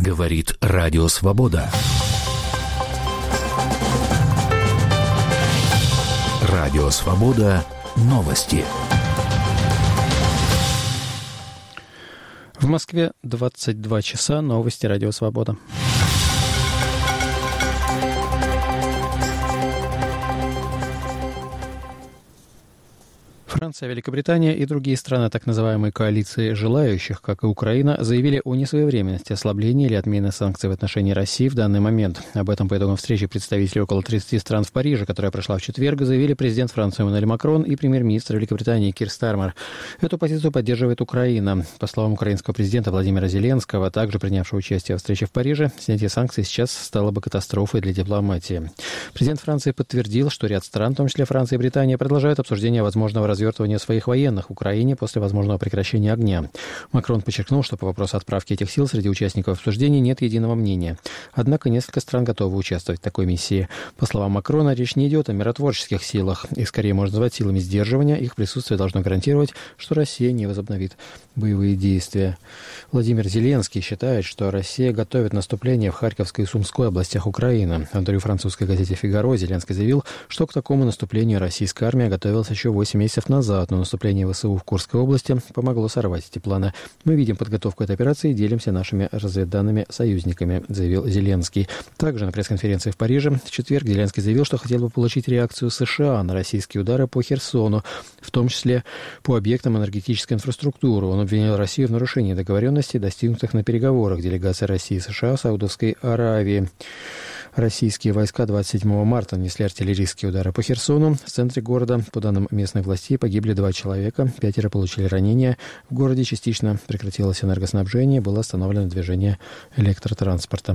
Говорит Радио Свобода. Радио Свобода. Новости. В Москве 22 часа. Новости Радио Свобода. Франция, Великобритания и другие страны так называемой коалиции желающих, как и Украина, заявили о несвоевременности ослабления или отмены санкций в отношении России в данный момент. Об этом по итогам встречи представителей около 30 стран в Париже, которая прошла в четверг, заявили президент Франции Эммануэль Макрон и премьер-министр Великобритании Кир Стармер. Эту позицию поддерживает Украина. По словам украинского президента Владимира Зеленского, также принявшего участие в встрече в Париже, снятие санкций сейчас стало бы катастрофой для дипломатии. Президент Франции подтвердил, что ряд стран, в том числе Франция и Британия, продолжают обсуждение возможного развертывания своих военных в Украине после возможного прекращения огня. Макрон подчеркнул, что по вопросу отправки этих сил среди участников обсуждений нет единого мнения. Однако несколько стран готовы участвовать в такой миссии. По словам Макрона, речь не идет о миротворческих силах. Их скорее можно назвать силами сдерживания. Их присутствие должно гарантировать, что Россия не возобновит боевые действия. Владимир Зеленский считает, что Россия готовит наступление в Харьковской и Сумской областях Украины. В интервью французской газете «Фигаро» Зеленский заявил, что к такому наступлению российская армия готовилась еще 8 месяцев назад, но наступление ВСУ в Курской области помогло сорвать эти планы. «Мы видим подготовку этой операции и делимся нашими разведданными союзниками», заявил Зеленский. Также на пресс-конференции в Париже в четверг Зеленский заявил, что хотел бы получить реакцию США на российские удары по Херсону, в том числе по объектам энергетической инфраструктуры. Он обвинил Россию в нарушении договоренностей, достигнутых на переговорах делегации России и США в Саудовской Аравии. Российские войска 27 марта нанесли артиллерийские удары по Херсону. В центре города, по данным местных властей, погибли 2 человека, 5 получили ранения. В городе частично прекратилось энергоснабжение, было остановлено движение электротранспорта.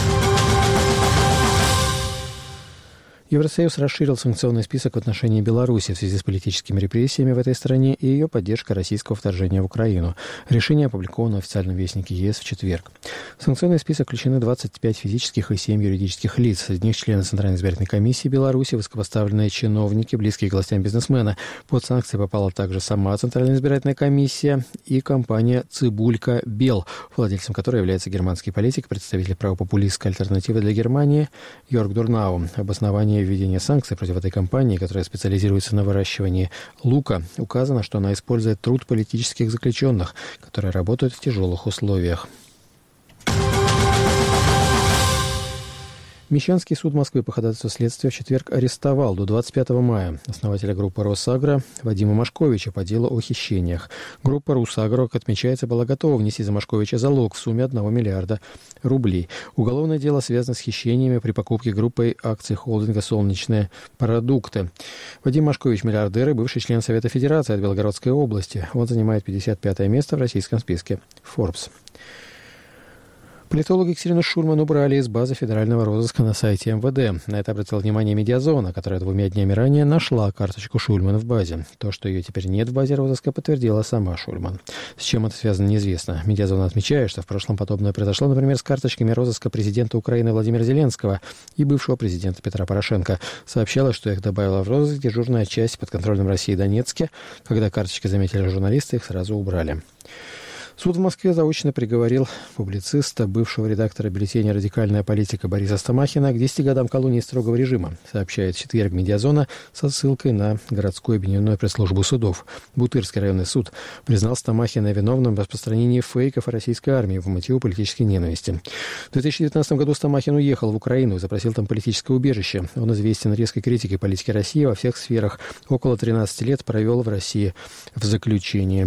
Евросоюз расширил санкционный список в отношении Беларуси в связи с политическими репрессиями в этой стране и ее поддержкой российского вторжения в Украину. Решение опубликовано в официальном вестнике ЕС в четверг. В санкционный список включены 25 физических и 7 юридических лиц. Среди них члены Центральной избирательной комиссии Беларуси, высокопоставленные чиновники, близкие к властям бизнесмены. Под санкции попала также сама Центральная избирательная комиссия и компания «Цибулька Бел», владельцем которой является германский политик, представитель правопопулистской альтернативы для Германии Йорг Дурнау. Обоснование введения санкций против этой компании, которая специализируется на выращивании лука, указано, что она использует труд политических заключенных, которые работают в тяжелых условиях. Мещанский суд Москвы по ходатайству следствия в четверг арестовал до 25 мая основателя группы «Росагро» Вадима Машковича по делу о хищениях. Группа «Росагро», как отмечается, была готова внести за Машковича залог в сумме 1 миллиарда рублей. Уголовное дело связано с хищениями при покупке группой акций холдинга «Солнечные продукты». Вадим Машкович – миллиардер и бывший член Совета Федерации от Белгородской области. Он занимает 55-е место в российском списке Forbes. Политологи Екатерину Шульман убрали из базы федерального розыска на сайте МВД. На это обратила внимание «Медиазона», которая 2 днями ранее нашла карточку Шульман в базе. То, что ее теперь нет в базе розыска, подтвердила сама Шульман. С чем это связано, неизвестно. «Медиазона» отмечает, что в прошлом подобное произошло, например, с карточками розыска президента Украины Владимира Зеленского и бывшего президента Петра Порошенко. Сообщалось, что их добавила в розыск дежурная часть под контролем России Донецке. Когда карточки заметили журналисты, их сразу убрали. Суд в Москве заочно приговорил публициста, бывшего редактора бюллетеня «Радикальная политика» Бориса Стамахина к 10 годам колонии строгого режима, сообщает в четверг «Медиазона» со ссылкой на городскую объединенную пресс-службу судов. Бутырский районный суд признал Стамахина виновным в распространении фейков о российской армии по мотиву политической ненависти. В 2019 году Стамахин уехал в Украину и запросил там политическое убежище. Он известен резкой критикой политики России во всех сферах. Около 13 лет провел в России в заключении.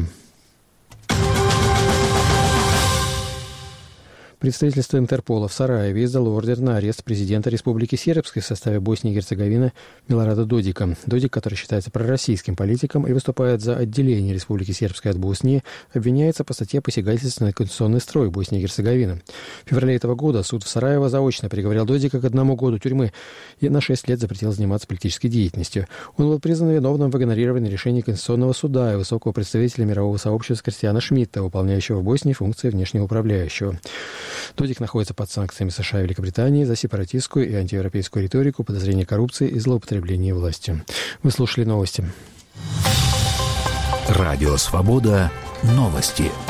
Представительство Интерпола в Сараеве издало ордер на арест президента Республики Сербской в составе Боснии и Герцеговины Милорада Додика. Додик, который считается пророссийским политиком и выступает за отделение Республики Сербской от Боснии, обвиняется по статье посягательства на конституционный строй Боснии и Герцеговины. В феврале этого года суд в Сараево заочно приговорил Додика к 1 году тюрьмы и на 6 лет запретил заниматься политической деятельностью. Он был признан виновным в игнорировании решений Конституционного суда и высокого представителя мирового сообщества Кристиана Шмидта, выполняющего в Боснии функции внешнего управляющего. Додик находится под санкциями США и Великобритании за сепаратистскую и антиевропейскую риторику, подозрение коррупции и злоупотребление властью. Вы слушали новости. Радио «Свобода». Новости.